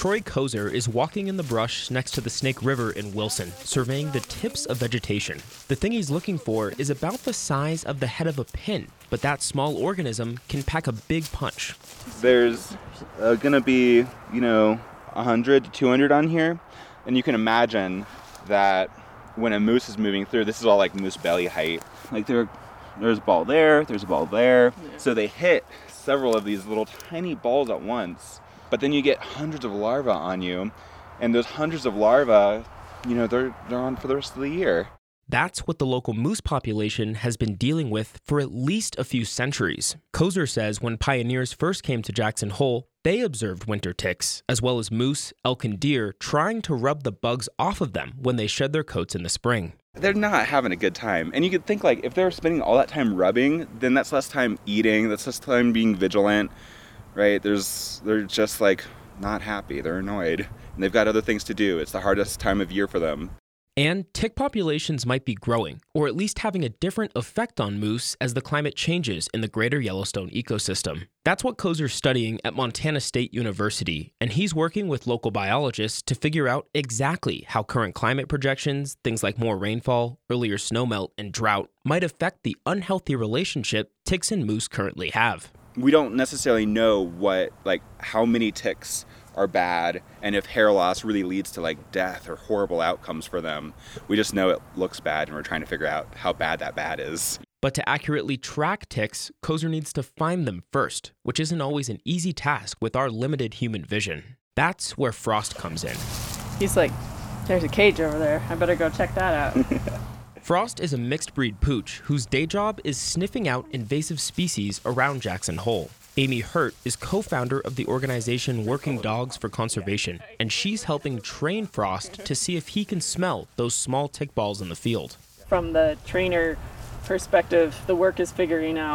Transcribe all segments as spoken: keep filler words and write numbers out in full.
Troy Kozer is walking in the brush next to the Snake River in Wilson, surveying the tips of vegetation. The thing he's looking for is about the size of the head of a pin, but that small organism can pack a big punch. There's uh, going to be, you know, one hundred to two hundred on here, and you can imagine that when a moose is moving through, this is all like moose belly height. Like there, there's a ball there, there's a ball there. Yeah. So they hit several of these little tiny balls at once. But then you get hundreds of larvae on you, and those hundreds of larvae, you know, they're they're on for the rest of the year. That's what the local moose population has been dealing with for at least a few centuries. Kozer says when pioneers first came to Jackson Hole, they observed winter ticks, as well as moose, elk, and deer trying to rub the bugs off of them when they shed their coats in the spring. They're not having a good time. And you could think, like, if they're spending all that time rubbing, then that's less time eating, that's less time being vigilant. Right? There's, they're just like not happy. They're annoyed. And they've got other things to do. It's the hardest time of year for them. And tick populations might be growing, or at least having a different effect on moose as the climate changes in the greater Yellowstone ecosystem. That's what Kozer's studying at Montana State University, and he's working with local biologists to figure out exactly how current climate projections, things like more rainfall, earlier snowmelt, and drought, might affect the unhealthy relationship ticks and moose currently have. We don't necessarily know what, like, how many ticks are bad and if hair loss really leads to, like, death or horrible outcomes for them. We just know it looks bad, and we're trying to figure out how bad that bad is. But to accurately track ticks, Kozer needs to find them first, which isn't always an easy task with our limited human vision. That's where Frost comes in. He's like, there's a cage over there. I better go check that out. Frost is a mixed-breed pooch whose day job is sniffing out invasive species around Jackson Hole. Amy Hurt is co-founder of the organization Working Dogs for Conservation, and she's helping train Frost to see if he can smell those small tick balls in the field. From the trainer perspective, the work is figuring out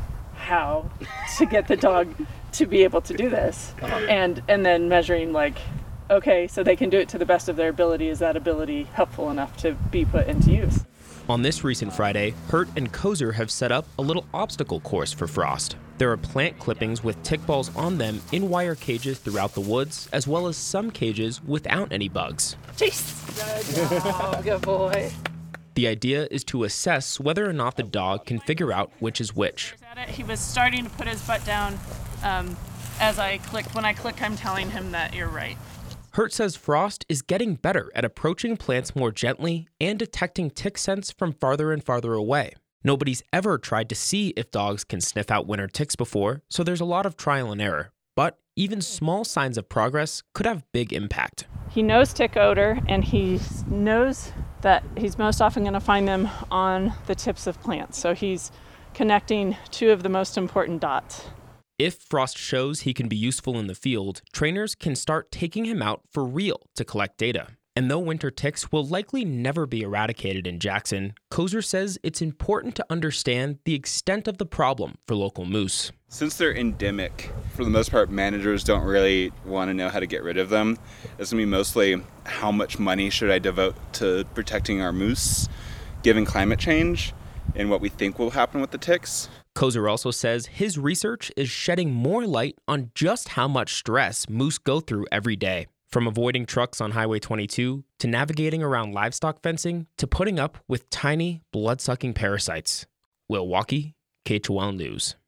how to get the dog to be able to do this, and and then measuring, like, okay, so they can do it to the best of their ability. Is that ability helpful enough to be put into use? On this recent Friday, Hurt and Kozer have set up a little obstacle course for Frost. There are plant clippings with tick balls on them in wire cages throughout the woods, as well as some cages without any bugs. Chase! Good job, good boy. The idea is to assess whether or not the dog can figure out which is which. He was starting to put his butt down um, as I clicked. When I click, I'm telling him that you're right. Hurt says Frost is getting better at approaching plants more gently and detecting tick scents from farther and farther away. Nobody's ever tried to see if dogs can sniff out winter ticks before, so there's a lot of trial and error. But even small signs of progress could have big impact. He knows tick odor, and he knows that he's most often going to find them on the tips of plants. So he's connecting two of the most important dots. If Frost shows he can be useful in the field, trainers can start taking him out for real to collect data. And though winter ticks will likely never be eradicated in Jackson, Kozer says it's important to understand the extent of the problem for local moose. Since they're endemic, for the most part, managers don't really want to know how to get rid of them. It's going to be mostly how much money should I devote to protecting our moose, given climate change, and what we think will happen with the ticks. Kozer also says his research is shedding more light on just how much stress moose go through every day. From avoiding trucks on Highway twenty-two, to navigating around livestock fencing, to putting up with tiny, blood-sucking parasites. Will Walkie, K H O L News.